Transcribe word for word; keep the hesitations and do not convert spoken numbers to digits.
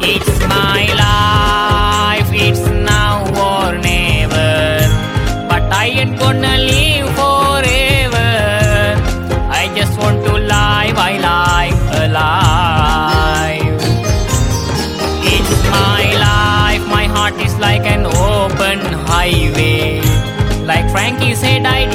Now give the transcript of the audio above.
It's my life, it's now or never. But I ain't gonna live forever. I just want to live, I live alive. It's my life, my heart is like an open highway. Like Frankie said, I